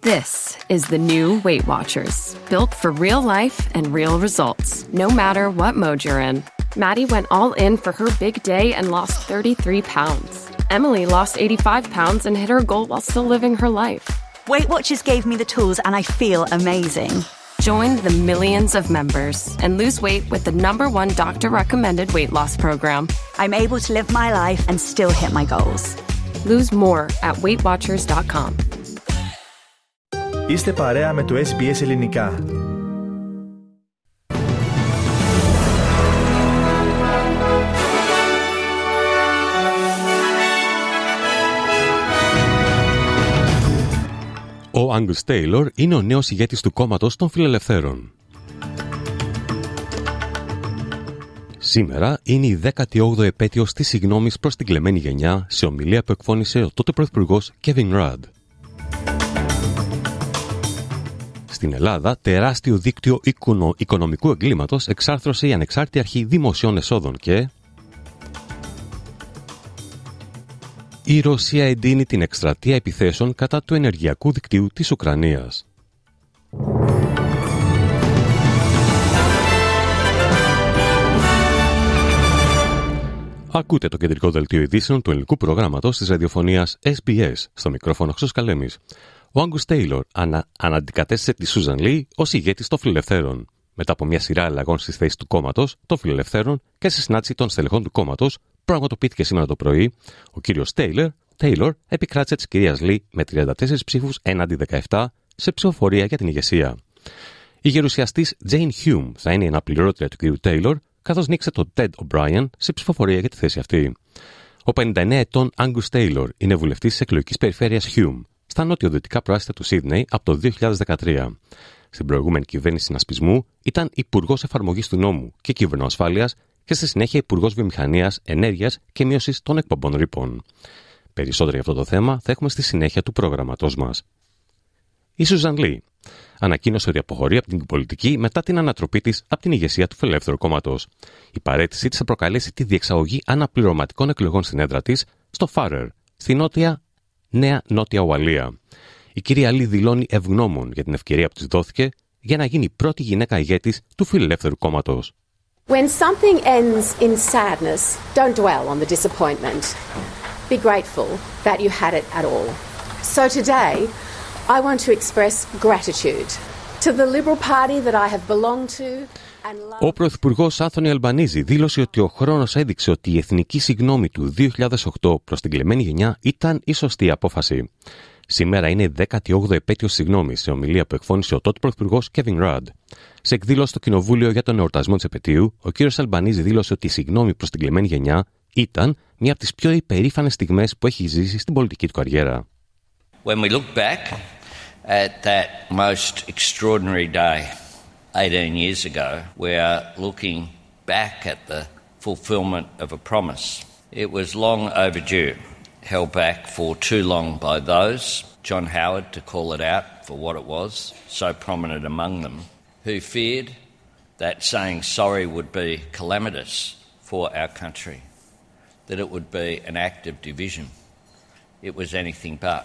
This is the new Weight Watchers, built for real life and real results, no matter what mode you're in. Maddie went all in for her big day and lost 33 pounds. Emily lost 85 pounds and hit her goal while still living her life. Weight Watchers gave me the tools and I feel amazing. Join the millions of members and lose weight with the #1 doctor-recommended weight loss program. I'm able to live my life and still hit my goals. Lose more at weightwatchers.com. Είστε παρέα με το SBS Ελληνικά. Ο Angus Taylor είναι ο νέος ηγέτης του κόμματος των Φιλελευθέρων. Σήμερα είναι η 18η επέτειος της συγγνώμης προς την κλεμμένη γενιά σε ομιλία που εκφώνησε ο τότε πρωθυπουργός Kevin Rudd. Στην Ελλάδα, τεράστιο δίκτυο οικονομικού εγκλήματος εξάρθρωσε η Ανεξάρτητη Αρχή Δημοσίων Εσόδων και η Ρωσία εντείνει την εκστρατεία επιθέσεων κατά του ενεργειακού δικτύου της Ουκρανίας. Ακούτε το κεντρικό δελτίο ειδήσεων του ελληνικού προγράμματος της ραδιοφωνίας SBS, στο μικρόφωνο Χρήστος Καλέμης. Ο Angus Taylor αναντικατέστησε τη Susan Lee ως ηγέτης των Φιλελευθέρων. Μετά από μια σειρά αλλαγών στις θέσεις του κόμματος των Φιλελευθέρων και στη συνάντηση των στελεχών του κόμματος, που πραγματοποιήθηκε σήμερα το πρωί, ο κύριος Taylor επικράτησε της κυρίας Lee με 34 ψήφους έναντι 17 σε ψηφοφορία για την ηγεσία. Η γερουσιαστής Jane Hume θα είναι η αναπληρώτρια του κύριου Taylor, καθώς νίκησε τον Ted O'Brien σε ψηφοφορία για τη θέση αυτή. Ο 59 ετών Angus Taylor είναι βουλευτής της εκλογικής περιφέρειας Hume, στα νοτιοδυτικά προάστια του Σίδνεϊ από το 2013. Στην προηγούμενη κυβέρνηση συνασπισμού ήταν υπουργός εφαρμογής του νόμου και κυβερνοασφάλειας και στη συνέχεια υπουργός βιομηχανίας, ενέργειας και μείωσης των εκπομπών ρήπων. Περισσότερο για αυτό το θέμα θα έχουμε στη συνέχεια του προγραμματός μας. Η Susan Lee ανακοίνωσε ότι αποχωρεί από την πολιτική μετά την ανατροπή της από την ηγεσία του Φιλελεύθερου κόμματος. Η παραίτησή της θα προκαλέσει τη διεξαγωγή αναπληρωματικών εκλογών στην έδρα της στο Φάρερ, στη Νέα Νότια Ουαλία. Η κυρία Λί δηλώνει ευγνώμων για την ευκαιρία που της δόθηκε για να γίνει η πρώτη γυναίκα ηγέτης του Φιλελεύθερου κόμματος. When something ends in sadness, don't dwell on the disappointment. Be grateful that you had it at all. So today, I want to express gratitude to the Liberal Party that I have belonged to. Ο πρωθυπουργός Άνθονι Αλμπανίζη δήλωσε ότι ο χρόνος έδειξε ότι η εθνική συγγνώμη του 2008 προς την κλεμμένη γενιά ήταν η σωστή απόφαση. Σήμερα είναι η 18η επέτειος συγγνώμης, σε ομιλία που εκφώνησε ο τότε πρωθυπουργός Kevin Rudd. Σε εκδήλωση στο Κοινοβούλιο για τον εορτασμό της επετείου, ο κ. Αλμπανίζη δήλωσε ότι η συγγνώμη προς την κλεμμένη γενιά ήταν μια από τις πιο υπερήφανες στιγμές που έχει ζήσει στην πολιτική του καριέρα. When we look back at that most extraordinary day 18 years ago, we are looking back at the fulfillment of a promise. It was long overdue, held back for too long by those, John Howard to call it out for what it was, so prominent among them, who feared that saying sorry would be calamitous for our country, that it would be an act of division. It was anything but.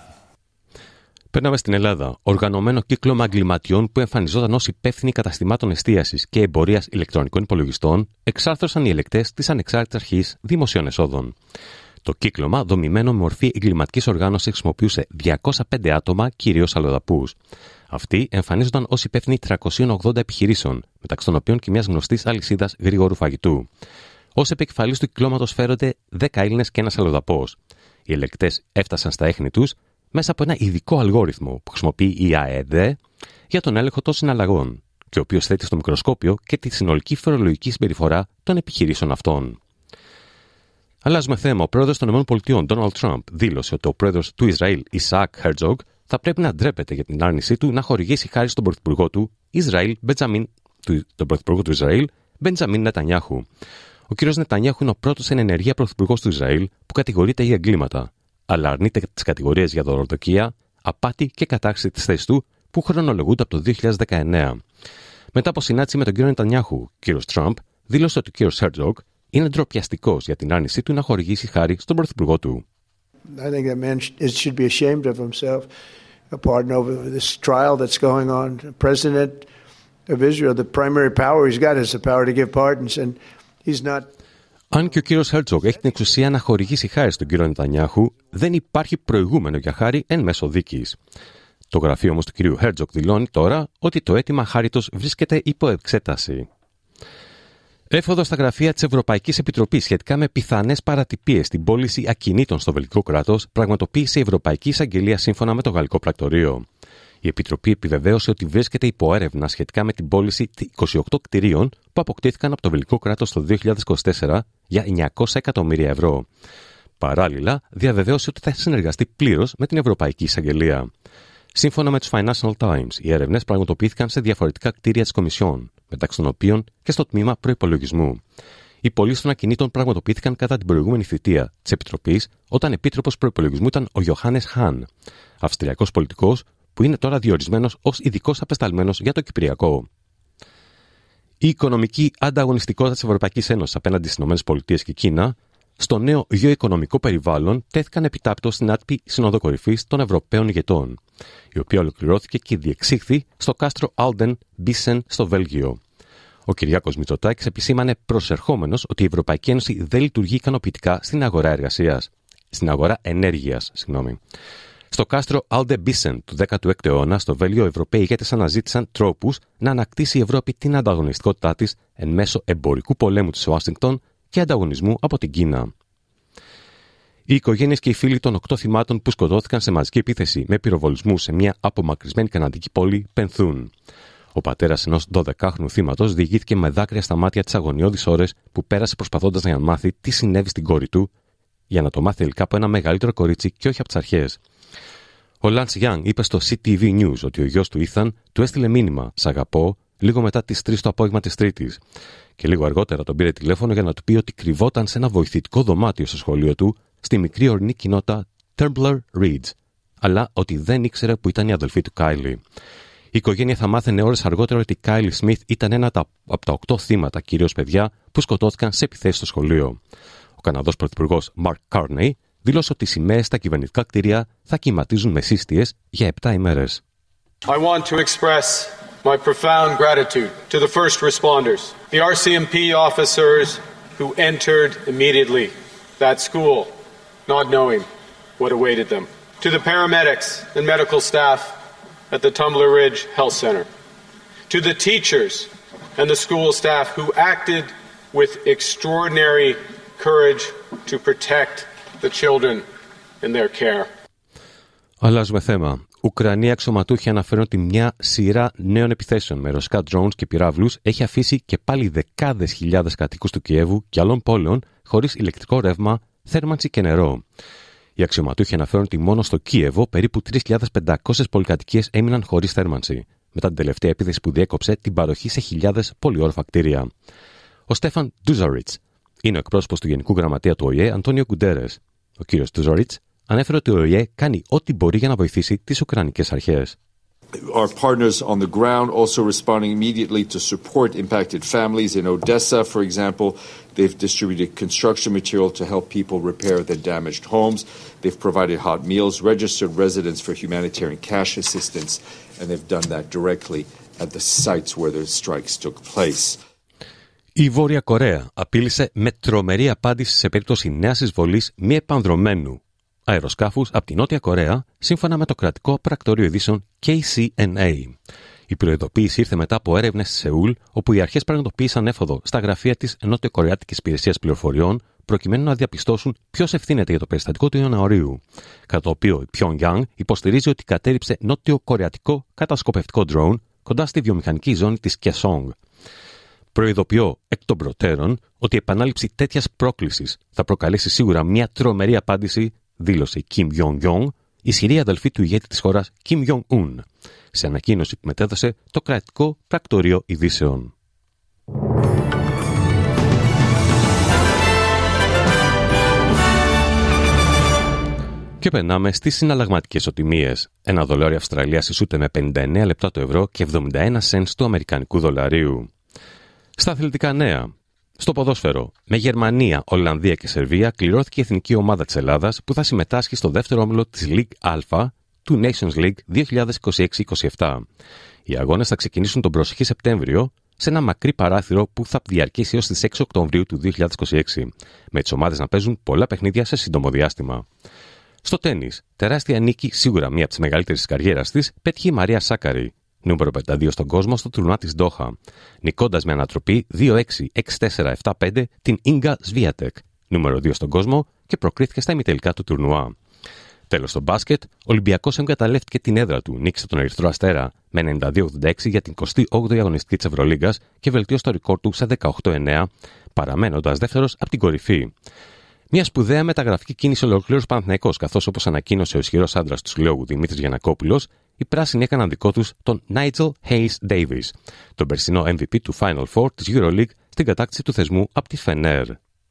Περνάμε στην Ελλάδα. Οργανωμένο κύκλωμα εγκληματιών που εμφανιζόταν ως υπεύθυνοι καταστημάτων εστίασης και εμπορίας ηλεκτρονικών υπολογιστών εξάρθρωσαν οι ελεκτές της Ανεξάρτητης Αρχής Δημοσίων Εσόδων. Το κύκλωμα, δομημένο με μορφή εγκληματικής οργάνωσης, χρησιμοποιούσε 205 άτομα, κυρίως αλλοδαπούς. Αυτοί εμφανίζονταν ως υπεύθυνοι 380 επιχειρήσεων, μεταξύ των οποίων και μιας γνωστής αλυσίδας γρήγορου φαγητού. Ως επικεφαλής του κυκλώματος φέρονται 10 Έλληνες και ένας αλλοδαπός. Οι ελεκτές έφτασαν στα έχνη τους μέσα από ένα ειδικό αλγόριθμο που χρησιμοποιεί η ΑΕΔ για τον έλεγχο των συναλλαγών και ο οποίος θέτει στο μικροσκόπιο και τη συνολική φορολογική συμπεριφορά των επιχειρήσεων αυτών. Αλλάζουμε θέμα. Ο πρόεδρος των ΗΠΑ, Donald Trump, δήλωσε ότι ο πρόεδρος του Ισραήλ, Isaac Herzog, θα πρέπει να ντρέπεται για την άρνησή του να χορηγήσει χάρη στον πρωθυπουργό του Ισραήλ, Μπεντζαμίν Νετανιάχου. Ο κ. Νετανιάχου είναι ο πρώτος εν ενεργεία πρωθυπουργός του Ισραήλ που κατηγορείται για εγκλήματα, αλλά αρνείται τις κατηγορίες για δωροδοκία, απάτη και κατάχρηση της θέσης του που χρονολογούνται από το 2019. Μετά από συνάντηση με τον κ. Νετανιάχου, ο κ. Τραμπ δήλωσε ότι ο κ. Herzog είναι ντροπιαστικός για την άρνησή του να χορηγήσει χάρη στον πρωθυπουργό του. I think that man should be ashamed of himself a pardon over this trial that's going on. The president of Israel, the primary power he's got is the power to give pardons, and he's not. Αν και ο κύριος Χέρτζογκ έχει την εξουσία να χορηγήσει χάρη στον κύριο Νετανιάχου, δεν υπάρχει προηγούμενο για χάρη εν μέσω δίκης. Το γραφείο όμως του κυρίου Χέρτζογκ δηλώνει τώρα ότι το αίτημα χάριτος βρίσκεται υπό εξέταση. Έφοδο στα γραφεία της Ευρωπαϊκής Επιτροπής σχετικά με πιθανές παρατυπίες στην πώληση ακινήτων στο βελγικό κράτος πραγματοποίησε η Ευρωπαϊκή Εισαγγελία σύμφωνα με το Γαλλικό Πρακτορείο. Η Επιτροπή επιβεβαίωσε ότι βρίσκεται υπό έρευνα σχετικά με την πώληση 28 κτηρίων που αποκτήθηκαν από το βελγικό κράτος το 2024 για 900 εκατομμύρια ευρώ. Παράλληλα, διαβεβαίωσε ότι θα συνεργαστεί πλήρως με την Ευρωπαϊκή Εισαγγελία. Σύμφωνα με τους Financial Times, οι έρευνες πραγματοποιήθηκαν σε διαφορετικά κτίρια της Κομισιόν, μεταξύ των οποίων και στο τμήμα προϋπολογισμού. Οι πωλήσεις των ακινήτων πραγματοποιήθηκαν κατά την προηγούμενη θητεία της Επιτροπής, όταν επίτροπος προϋπολογισμού ήταν ο Ιωάννης Χαν, αυστριακός πολιτικός που είναι τώρα διορισμένος ως ειδικός απεσταλμένος για το Κυπριακό. Η οικονομική ανταγωνιστικότητα της Ευρωπαϊκής Ένωσης απέναντι στις ΗΠΑ και Κίνα, στο νέο γεωοικονομικό περιβάλλον, τέθηκαν επιτάπητος στην άτυπη Σύνοδο Κορυφής των Ευρωπαίων ηγετών, η οποία ολοκληρώθηκε και διεξήχθη στο κάστρο Άλντεν Μπίσεν στο Βέλγιο. Ο Κυριάκος Μητσοτάκης επισήμανε προσερχόμενος ότι η Ευρωπαϊκή Ένωση δεν λειτουργεί ικανοποιητικά στην αγορά ενέργειας. Στο κάστρο Άλντε Μπίσεν του 16ου αιώνα, στο Βέλγιο, οι Ευρωπαίοι ηγέτες αναζήτησαν τρόπους να ανακτήσει η Ευρώπη την ανταγωνιστικότητά της εν μέσω εμπορικού πολέμου της Ουάσιγκτον και ανταγωνισμού από την Κίνα. Οι οικογένειες και οι φίλοι των 8 θυμάτων που σκοτώθηκαν σε μαζική επίθεση με πυροβολισμού σε μια απομακρυσμένη καναδική πόλη πενθούν. Ο πατέρας ενός 12χρονου θύματος διηγήθηκε με δάκρυα στα μάτια τις αγωνιώδεις ώρες που πέρασε προσπαθώντας να μάθει τι συνέβη στην κόρη του, για να το μάθει τελικά από ένα μεγαλύτερο κορίτσι και όχι από τις αρχές. Ο Λαντς Γιάνγκ είπε στο CTV News ότι ο γιος του Ήθαν του έστειλε μήνυμα «Σ' αγαπώ» λίγο μετά τις 3 το απόγευμα της Τρίτης. Και λίγο αργότερα τον πήρε τηλέφωνο για να του πει ότι κρυβόταν σε ένα βοηθητικό δωμάτιο στο σχολείο του, στη μικρή ορεινή κοινότητα Tumbler Ridge, αλλά ότι δεν ήξερε που ήταν η αδελφή του Κάιλι. Η οικογένεια θα μάθαινε ώρες αργότερα ότι η Κάιλι Σμιθ ήταν ένα από τα 8 θύματα, κυρίως παιδιά, που σκοτώθηκαν σε επιθέσεις στο σχολείο. Ο Καναδός Πρωθυπουργός Mark Carney δήλωσε ότι οι σημαίες στα κυβερνητικά κτίρια θα κυματίζουν μεσίστιες για 7 ημέρες. I want to express my profound gratitude to the first responders, the RCMP officers who entered immediately that school, not knowing what awaited them, to the paramedics and medical staff at the Tumbler Ridge Health Center, to the teachers and the school staff who acted with extraordinary courage to protect the children in their care. Αλλάζουμε θέμα. Ουκρανοί αξιωματούχοι αναφέρουν ότι μια σειρά νέων επιθέσεων με ρωσικά drones και πυράβλους έχει αφήσει και πάλι δεκάδες χιλιάδες κατοίκους του Κιέβου και άλλων πόλεων χωρίς ηλεκτρικό ρεύμα, θέρμανση και νερό. Οι αξιωματούχοι αναφέρουν ότι μόνο στο Κίεβο περίπου 3.500 πολυκατοικίες έμειναν χωρίς θέρμανση, μετά την τελευταία επίθεση που διέκοψε την παροχή σε χιλιάδες πολυόροφα κτίρια. Ο Στέφαν Ντούζαριτς είναι ο εκπρόσωπος του Γενικού Γραμματέα του ΟΗΕ, Αντώνιο Γκουντέρες. Ο κύριος Ντούζαριτς ανέφερε ότι ο ΟΗΕ κάνει ό,τι μπορεί για να βοηθήσει τις Ουκρανικές αρχές. Our partners on the ground also responding immediately to support impacted families. In Odessa, for example, they've distributed construction material to help people repair their damaged homes. They've provided hot meals, registered residents for humanitarian cash assistance, and they've done that directly at the sites where the strikes took place. Η Βόρεια Κορέα απείλησε με τρομερή απάντηση σε περίπτωση νέας εισβολής μη επανδρωμένου αεροσκάφους από τη Νότια Κορέα, σύμφωνα με το κρατικό πρακτορείο ειδήσεων KCNA. Η προειδοποίηση ήρθε μετά από έρευνες στη Σεούλ, όπου οι αρχές πραγματοποίησαν έφοδο στα γραφεία της Νότιο-Κορεάτικης Υπηρεσίας Πληροφοριών, προκειμένου να διαπιστώσουν ποιος ευθύνεται για το περιστατικό του Ιανουαρίου, κατά το οποίο η Pyongyang υποστηρίζει ότι κατέριψε νότιο-κορεατικό κατασκοπευτικό drone κοντά στη βιομηχανική ζώνη της Kaesong. Προειδοποιώ εκ των προτέρων ότι η επανάληψη τέτοιας πρόκλησης θα προκαλέσει σίγουρα μια τρομερή απάντηση, δήλωσε η Kim Jong-un, ισχυρή αδελφή του ηγέτη της χώρας Kim Jong-un, σε ανακοίνωση που μετέδωσε το κρατικό πρακτορείο ειδήσεων. Και περνάμε στις συναλλαγματικές ισοτιμίες. Ένα δολάριο Αυστραλίας ισούται με 59 λεπτά το ευρώ και 71 cents του αμερικανικού δολαρίου. Στα αθλητικά νέα. Στο ποδόσφαιρο, με Γερμανία, Ολλανδία και Σερβία κληρώθηκε η εθνική ομάδα της Ελλάδας που θα συμμετάσχει στο δεύτερο όμιλο της Ligue Α του Nations League 2026-27. Οι αγώνες θα ξεκινήσουν τον προσεχή Σεπτέμβριο σε ένα μακρύ παράθυρο που θα διαρκήσει έως τις 6 Οκτωβρίου του 2026, με τις ομάδες να παίζουν πολλά παιχνίδια σε σύντομο διάστημα. Στο τένις, τεράστια νίκη, σίγουρα μία από τις μεγαλύτερες της καριέρας της, πέτυχε η Μαρία Σάκαρη, νούμερο 52 στον κόσμο στο τουρνουά της Ντόχα, νικώντας με ανατροπή 2-6, 6-4, 7-5 την Ίνγκα Σβίατεκ, νούμερο 2 στον κόσμο, και προκρίθηκε στα ημιτελικά του τουρνουά. Τέλος, στο μπάσκετ, ο Ολυμπιακός εγκαταλεύτηκε την έδρα του, νίκησε τον Ερυθρό Αστέρα με 92-86 για την 28η αγωνιστική της Ευρωλίγκας και βελτίωσε το ρεκόρ του σε 18-9, παραμένοντας δεύτερος από την κορυφή. Μια σπουδαία μεταγραφική κίνηση ολοκλήρωσε ο Παναθηναϊκός, καθώς, όπως ανακοίνωσε ο ισχυρός άντρας του συλλόγου Δημήτρης Γιαννακόπουλος, οι πράσινοι έκαναν δικό τους τον Nigel Hayes-Davis, τον περσινό MVP του Final Four της EuroLeague, στην κατάκτηση του θεσμού από τη Fener.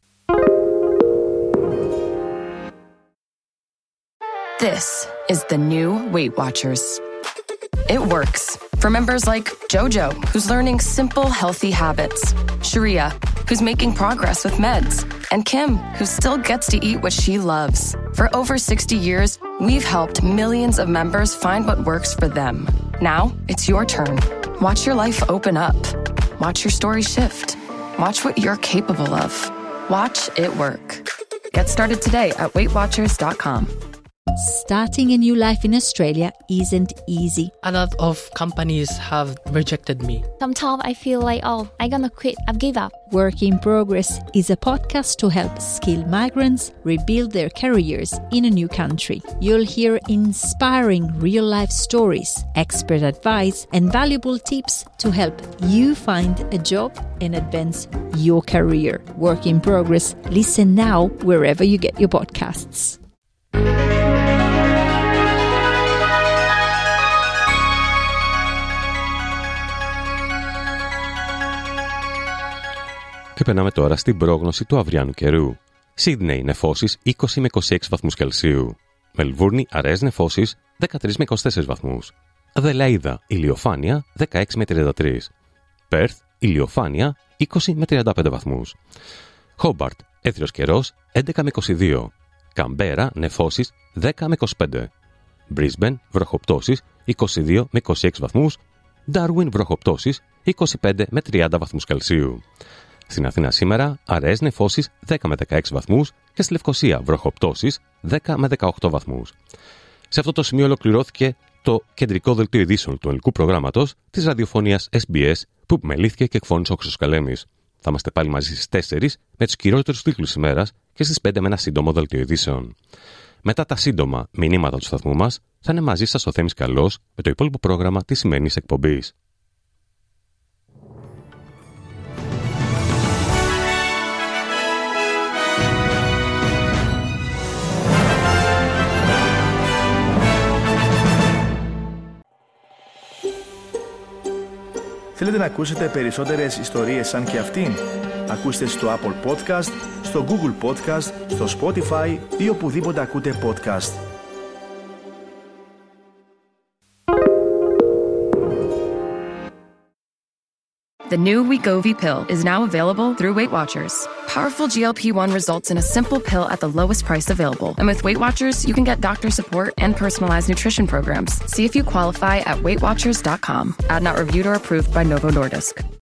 This is the new Weight Watchers. It works for members like Jojo, who's learning simple, healthy habits, Sharia, who's making progress with meds, and Kim, who still gets to eat what she loves. For over 60 years, we've helped millions of members find what works for them. Now, it's your turn. Watch your life open up. Watch your story shift. Watch what you're capable of. Watch it work. Get started today at WeightWatchers.com. Starting a new life in Australia isn't easy. A lot of companies have rejected me. Sometimes I feel like, I'm gonna quit, I've give up. Work in Progress is a podcast to help skilled migrants rebuild their careers in a new country. You'll hear inspiring real-life stories, expert advice, and valuable tips to help you find a job and advance your career. Work in Progress. Listen now wherever you get your podcasts. Και περνάμε τώρα στην πρόγνωση του αυριανού καιρού. Σίδνεϊ, νεφώσεις 20 με 26 βαθμούς Κελσίου. Μελβούρνη, αραιές νεφώσεις 13 με 24 βαθμούς. Αδελαΐδα, ηλιοφάνεια 16 με 33. Πέρθ, ηλιοφάνεια 20 με 35 βαθμούς. Χόμπαρτ, έθριος καιρός 11 με 22. Καμπέρα, νεφώσεις 10 με 25. Μπρίσμπεν, βροχοπτώσεις 22 με 26 βαθμούς. Ντάρουιν, βροχοπτώσεις 25 με 30 βαθμούς Κελσίου. Στην Αθήνα σήμερα, αραιές νεφώσεις 10 με 16 βαθμούς και στη Λευκοσία βροχοπτώσεις 10 με 18 βαθμούς. Σε αυτό το σημείο ολοκληρώθηκε το κεντρικό δελτίο ειδήσεων του ελληνικού προγράμματος της ραδιοφωνίας SBS που μελήθηκε και εκφώνησε ο Χρήστος Καλέμης. Θα είμαστε πάλι μαζί στις 4 με τους κυριότερους τίτλους της ημέρας και στις 5 με ένα σύντομο δελτίο ειδήσεων. Μετά τα σύντομα μηνύματα του σταθμού μας, θα είναι μαζί σας ο Θέμης Καλός με το υπόλοιπο πρόγραμμα της σημερινής εκπομπής. Θέλετε να ακούσετε περισσότερες ιστορίες σαν και αυτήν? Ακούστε στο Apple Podcast, στο Google Podcast, στο Spotify ή οπουδήποτε ακούτε podcast. The new Wegovy pill is now available through Weight Watchers. Powerful GLP-1 results in a simple pill at the lowest price available. And with Weight Watchers, you can get doctor support and personalized nutrition programs. See if you qualify at WeightWatchers.com. Ad not reviewed or approved by Novo Nordisk.